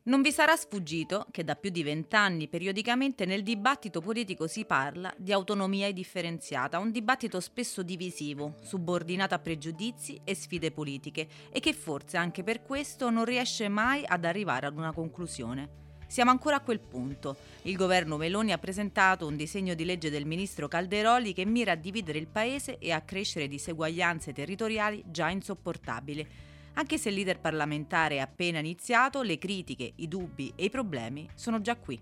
Non vi sarà sfuggito che da più di 20 anni periodicamente nel dibattito politico si parla di autonomia differenziata, un dibattito spesso divisivo, subordinato a pregiudizi e sfide politiche e che forse anche per questo non riesce mai ad arrivare ad una conclusione. Siamo ancora a quel punto. Il governo Meloni ha presentato un disegno di legge del ministro Calderoli che mira a dividere il paese e a crescere diseguaglianze territoriali già insopportabili. Anche se il leader parlamentare è appena iniziato, le critiche, i dubbi e i problemi sono già qui.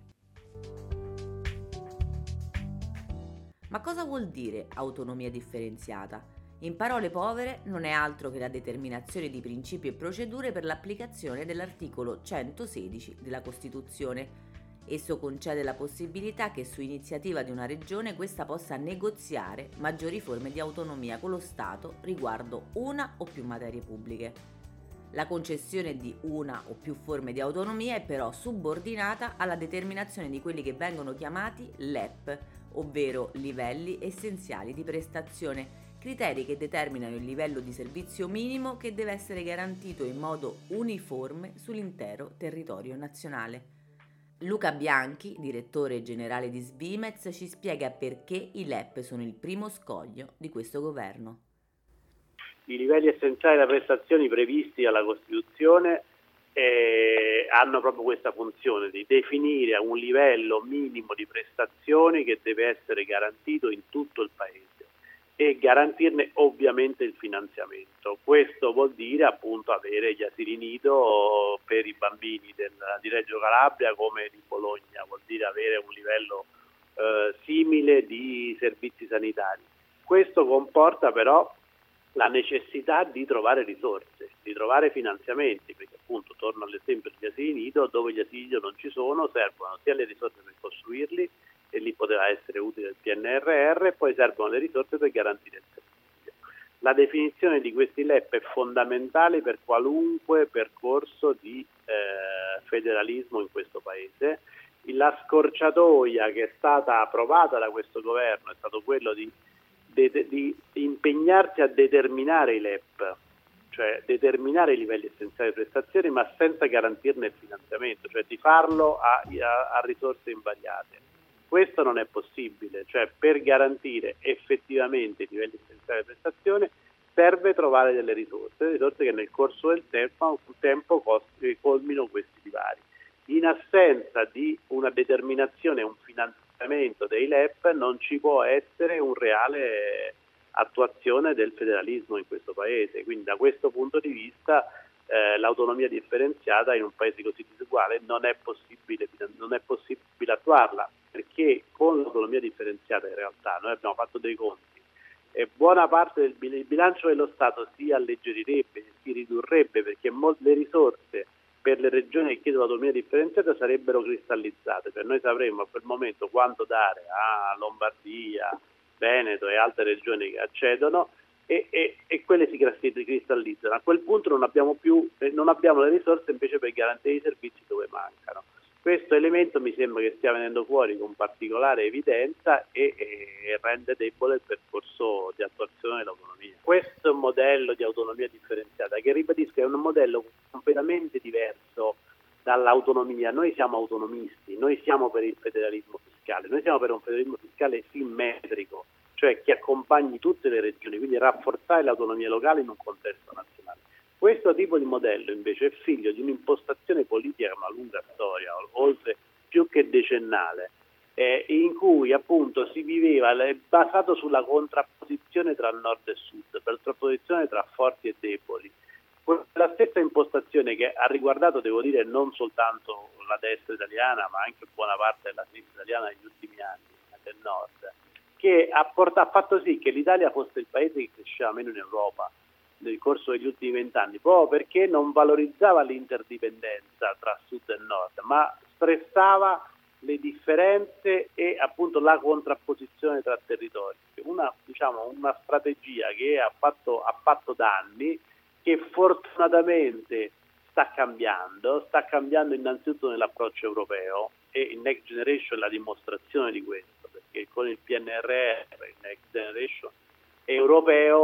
Ma cosa vuol dire autonomia differenziata? In parole povere non è altro che la determinazione di principi e procedure per l'applicazione dell'articolo 116 della Costituzione. Esso concede la possibilità che su iniziativa di una regione questa possa negoziare maggiori forme di autonomia con lo Stato riguardo una o più materie pubbliche. La concessione di una o più forme di autonomia è però subordinata alla determinazione di quelli che vengono chiamati LEP, ovvero livelli essenziali di prestazione, criteri che determinano il livello di servizio minimo che deve essere garantito in modo uniforme sull'intero territorio nazionale. Luca Bianchi, direttore generale di Svimez, ci spiega perché i LEP sono il primo scoglio di questo governo. I livelli essenziali delle prestazioni previsti dalla Costituzione hanno proprio questa funzione di definire un livello minimo di prestazioni che deve essere garantito in tutto il Paese e garantirne ovviamente il finanziamento. Questo vuol dire appunto avere gli asili nido per i bambini di Reggio Calabria come di Bologna, vuol dire avere un livello simile di servizi sanitari. Questo comporta però la necessità di trovare risorse, di trovare finanziamenti, perché appunto torno all'esempio degli asili nido, dove gli asili nido non ci sono, servono sia le risorse per costruirli, e lì poteva essere utile il PNRR, e poi servono le risorse per garantire il servizio. La definizione di questi LEP è fondamentale per qualunque percorso di federalismo in questo Paese. La scorciatoia che è stata approvata da questo governo è stato quello di impegnarsi a determinare i LEP, cioè determinare i livelli essenziali di prestazioni, ma senza garantirne il finanziamento, cioè di farlo a risorse invariate. Questo non è possibile, cioè per garantire effettivamente i livelli essenziali di prestazione serve trovare delle risorse che nel corso del tempo colmino questi divari. In assenza di una determinazione e un finanziamento dei LEP non ci può essere un reale attuazione del federalismo in questo Paese, quindi da questo punto di vista l'autonomia differenziata in un Paese così diseguale non è possibile attuarla, perché con l'autonomia differenziata in realtà noi abbiamo fatto dei conti e buona parte del bilancio dello Stato si alleggerirebbe, si ridurrebbe, perché le risorse per le regioni che chiedono l'autonomia differenziata sarebbero cristallizzate, cioè noi sapremmo a quel momento quanto dare a Lombardia, Veneto e altre regioni che accedono e quelle si cristallizzano. A quel punto non abbiamo le risorse invece per garantire i servizi dove mancano. Questo elemento mi sembra che stia venendo fuori con particolare evidenza e rende debole il percorso di attuazione dell'autonomia. Questo è un modello di autonomia differenziata che, ribadisco, è un modello completamente diverso dall'autonomia. Noi siamo autonomisti, noi siamo per il federalismo fiscale, noi siamo per un federalismo fiscale simmetrico, cioè che accompagni tutte le regioni, quindi rafforzare l'autonomia locale in un contesto nazionale. Questo tipo di modello invece è figlio di un'impostazione politica che ha una lunga storia, oltre più che decennale, in cui appunto si viveva basato sulla contrapposizione tra nord e sud, per contrapposizione tra forti e deboli. La stessa impostazione che ha riguardato, devo dire, non soltanto la destra italiana, ma anche buona parte della sinistra italiana negli ultimi anni del nord, che ha fatto sì che l'Italia fosse il paese che cresceva meno in Europa nel corso degli ultimi 20 anni, proprio perché non valorizzava l'interdipendenza tra sud e nord, ma stressava le differenze e appunto la contrapposizione tra territori. Una strategia che ha fatto danni, che fortunatamente sta cambiando innanzitutto nell'approccio europeo, e il Next Generation è la dimostrazione di questo, perché con il PNRR, il Next Generation europeo,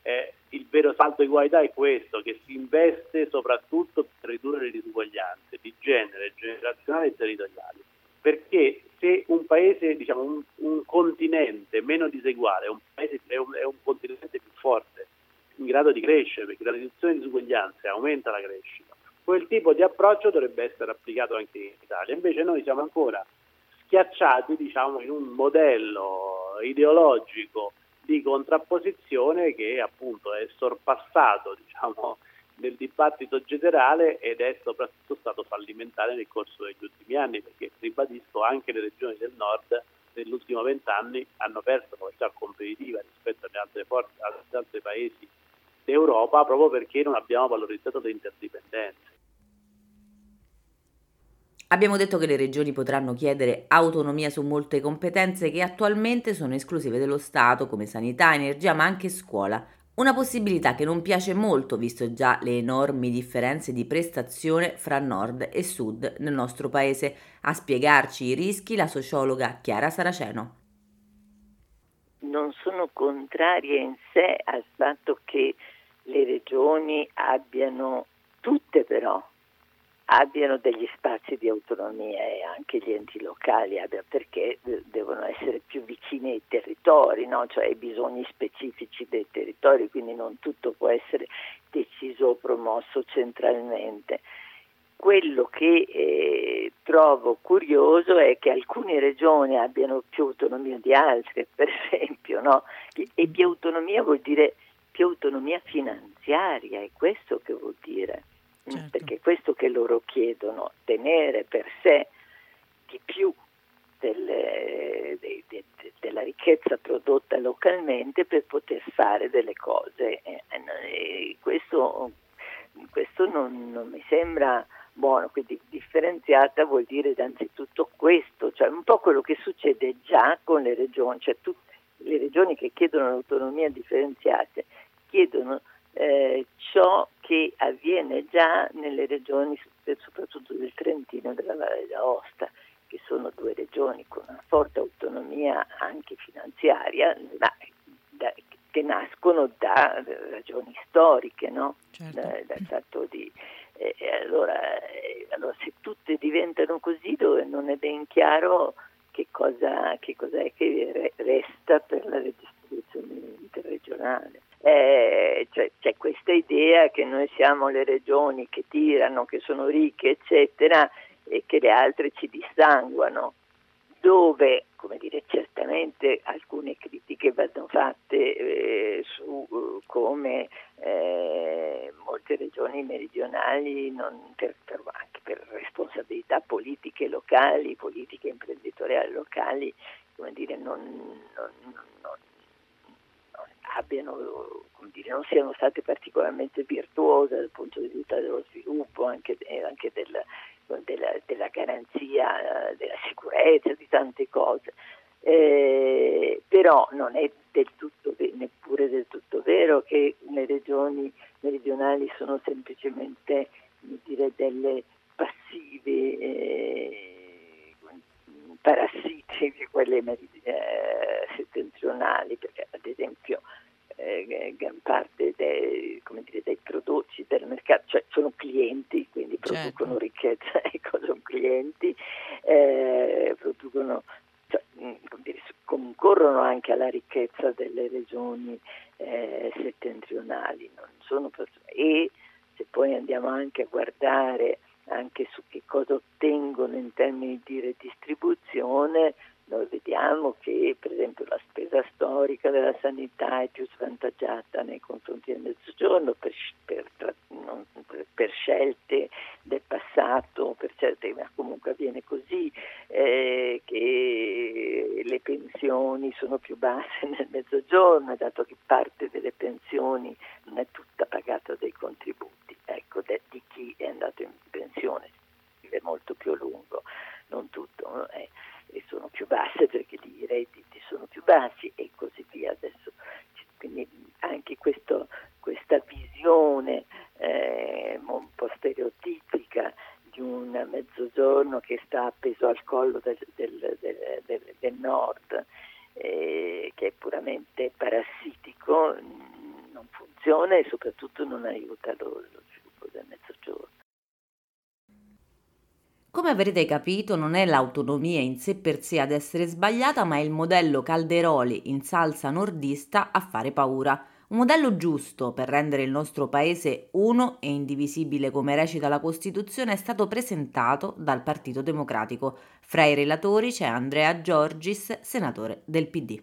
il vero salto di qualità è questo, che si investe soprattutto per ridurre le disuguaglianze di genere, generazionali e territoriali. Perché se un paese, diciamo un continente meno diseguale, è un continente più forte, in grado di crescere, perché la riduzione di disuguaglianze aumenta la crescita. Quel tipo di approccio dovrebbe essere applicato anche in Italia. Invece noi siamo ancora schiacciati, diciamo, in un modello ideologico di contrapposizione che appunto è sorpassato, diciamo, nel dibattito generale ed è soprattutto stato fallimentare nel corso degli ultimi anni, perché ribadisco anche le regioni del nord nell'ultimo 20 anni hanno perso capacità competitiva rispetto alle agli altri paesi d'Europa, proprio perché non abbiamo valorizzato le interdipendenze. Abbiamo detto che le regioni potranno chiedere autonomia su molte competenze che attualmente sono esclusive dello Stato, come sanità, energia, ma anche scuola. Una possibilità che non piace molto, visto già le enormi differenze di prestazione fra nord e sud nel nostro paese. A spiegarci i rischi la sociologa Chiara Saraceno. Non sono contraria in sé al fatto che le regioni abbiano, tutte però, abbiano degli spazi di autonomia e anche gli enti locali perché devono essere più vicini ai territori, no? Cioè ai bisogni specifici dei territori, quindi non tutto può essere deciso o promosso centralmente. Quello che trovo curioso è che alcune regioni abbiano più autonomia di altre, per esempio, no? E più autonomia vuol dire più autonomia finanziaria, è questo che vuol dire. Certo. Perché è questo che loro chiedono, tenere per sé di più della ricchezza prodotta localmente per poter fare delle cose. Questo non mi sembra buono, quindi differenziata vuol dire innanzitutto questo, cioè un po' quello che succede già con le regioni, cioè tutte le regioni che chiedono l'autonomia differenziata chiedono ciò che avviene già nelle regioni, soprattutto del Trentino e della Valle d'Aosta, che sono due regioni con una forte autonomia anche finanziaria, ma che nascono da ragioni storiche, no? Certo. Dal fatto di allora se tutte diventano così, dove non è ben chiaro che cos'è che resta per la redistribuzione interregionale. C'è questa idea che noi siamo le regioni che tirano, che sono ricche, eccetera, e che le altre ci dissanguano, dove, come dire, certamente alcune critiche vanno fatte su come molte regioni meridionali, anche per responsabilità politiche locali, politiche imprenditoriali locali, come dire, non siano state particolarmente virtuose dal punto di vista dello sviluppo, anche della garanzia, della sicurezza, di tante cose. Però non è neppure del tutto vero che le regioni meridionali sono semplicemente, delle passive parassiti di quelle settentrionali, perché ad esempio gran parte dei prodotti del mercato, cioè sono clienti, quindi producono ricchezza, sono clienti, producono, cioè, concorrono anche alla ricchezza delle regioni settentrionali, e se poi andiamo anche a guardare anche su che cosa ottengono in termini di redistribuzione, noi vediamo che per esempio la spesa storica della sanità è più svantaggiata nei confronti del Mezzogiorno per scelte del passato, ma comunque avviene così, che le pensioni sono più basse nel Mezzogiorno, dato che parte delle pensioni non è tutta pagata dai contributi, di chi è andato in pensione, vive molto più a lungo, non tutto, e sono più basse perché i redditi sono più bassi e così via. Adesso quindi anche questa visione un po' stereotipica di un mezzogiorno che sta appeso al collo del nord, che è puramente parassitico, non funziona e soprattutto non aiuta lo sviluppo del Mezzogiorno. Come avrete capito, non è l'autonomia in sé per sé ad essere sbagliata, ma è il modello Calderoli in salsa nordista a fare paura. Un modello giusto per rendere il nostro paese uno e indivisibile come recita la Costituzione è stato presentato dal Partito Democratico. Fra i relatori c'è Andrea Giorgis, senatore del PD.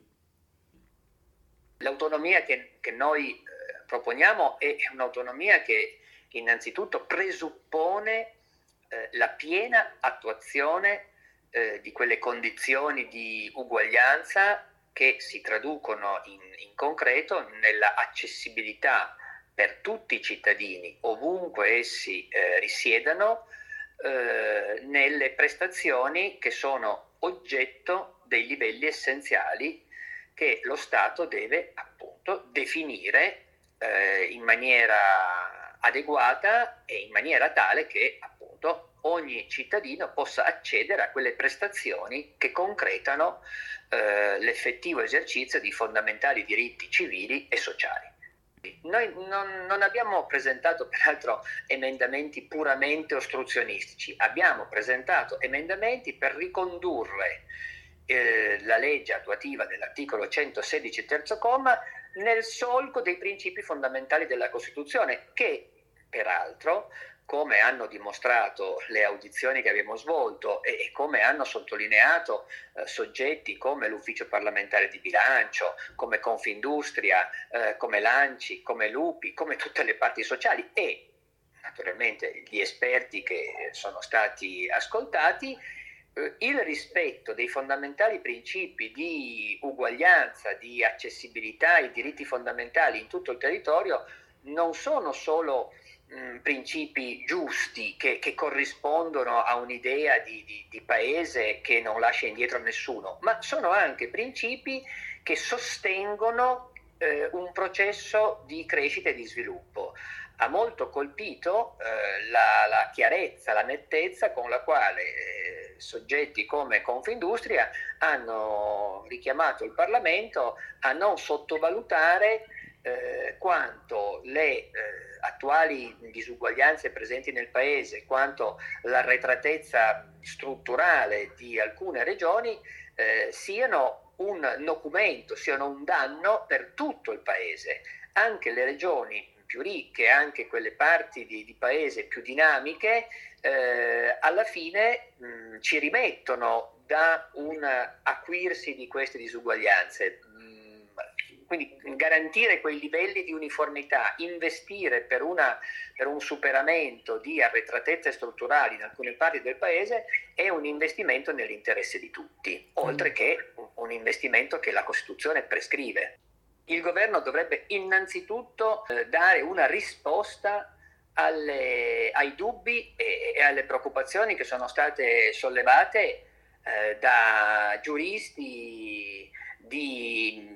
L'autonomia che noi proponiamo è un'autonomia che innanzitutto presuppone la piena attuazione di quelle condizioni di uguaglianza che si traducono in concreto nella accessibilità per tutti i cittadini, ovunque essi risiedano, nelle prestazioni che sono oggetto dei livelli essenziali che lo Stato deve appunto definire in maniera adeguata e in maniera tale che appunto ogni cittadino possa accedere a quelle prestazioni che concretano l'effettivo esercizio di fondamentali diritti civili e sociali. Noi non abbiamo presentato peraltro emendamenti puramente ostruzionistici, abbiamo presentato emendamenti per ricondurre la legge attuativa dell'articolo 116 terzo comma nel solco dei principi fondamentali della Costituzione, che peraltro, come hanno dimostrato le audizioni che abbiamo svolto e come hanno sottolineato soggetti come l'Ufficio parlamentare di bilancio, come Confindustria, come l'ANCI, come l'UPI, come tutte le parti sociali e naturalmente gli esperti che sono stati ascoltati, il rispetto dei fondamentali principi di uguaglianza, di accessibilità ai diritti fondamentali in tutto il territorio non sono solo principi giusti che corrispondono a un'idea di paese che non lascia indietro nessuno, ma sono anche principi che sostengono un processo di crescita e di sviluppo. Ha molto colpito la chiarezza, la nettezza con la quale soggetti come Confindustria hanno richiamato il Parlamento a non sottovalutare quanto le attuali disuguaglianze presenti nel Paese, quanto l'arretratezza strutturale di alcune regioni siano un nocumento, siano un danno per tutto il Paese. Anche le regioni più ricche, anche quelle parti di paese più dinamiche, alla fine ci rimettono da un acuirsi di queste disuguaglianze. Quindi garantire quei livelli di uniformità, investire per un superamento di arretratezze strutturali in alcune parti del Paese è un investimento nell'interesse di tutti, oltre che un investimento che la Costituzione prescrive. Il governo dovrebbe innanzitutto dare una risposta ai dubbi e alle preoccupazioni che sono state sollevate da giuristi di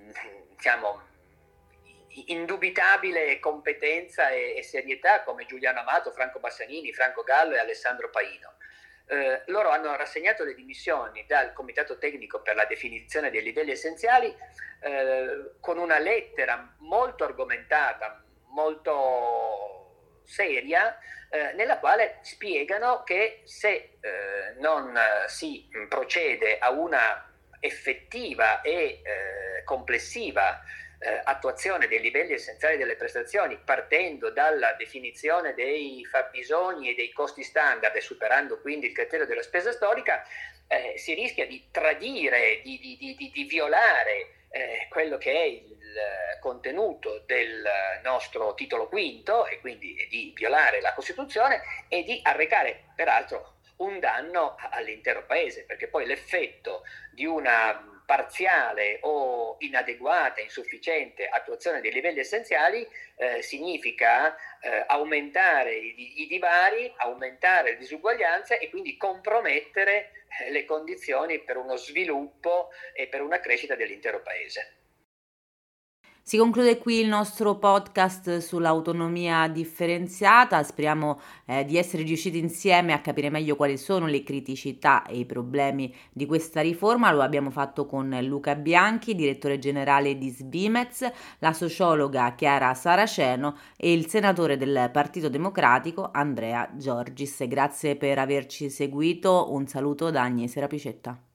indubitabile competenza e serietà come Giuliano Amato, Franco Bassanini, Franco Gallo e Alessandro Paino. Loro hanno rassegnato le dimissioni dal Comitato Tecnico per la definizione dei livelli essenziali con una lettera molto argomentata, molto seria, nella quale spiegano che se non si procede a una effettiva e complessiva attuazione dei livelli essenziali delle prestazioni, partendo dalla definizione dei fabbisogni e dei costi standard e superando quindi il criterio della spesa storica, si rischia di tradire, di violare quello che è il contenuto del nostro titolo quinto e quindi di violare la Costituzione e di arrecare peraltro un danno all'intero Paese, perché poi l'effetto di una parziale o inadeguata, insufficiente attuazione dei livelli essenziali significa aumentare i divari, aumentare le disuguaglianze e quindi compromettere le condizioni per uno sviluppo e per una crescita dell'intero Paese. Si conclude qui il nostro podcast sull'autonomia differenziata, speriamo di essere riusciti insieme a capire meglio quali sono le criticità e i problemi di questa riforma. Lo abbiamo fatto con Luca Bianchi, direttore generale di Svimez, la sociologa Chiara Saraceno e il senatore del Partito Democratico Andrea Giorgis. Grazie per averci seguito, un saluto da Agnese Rapicetta.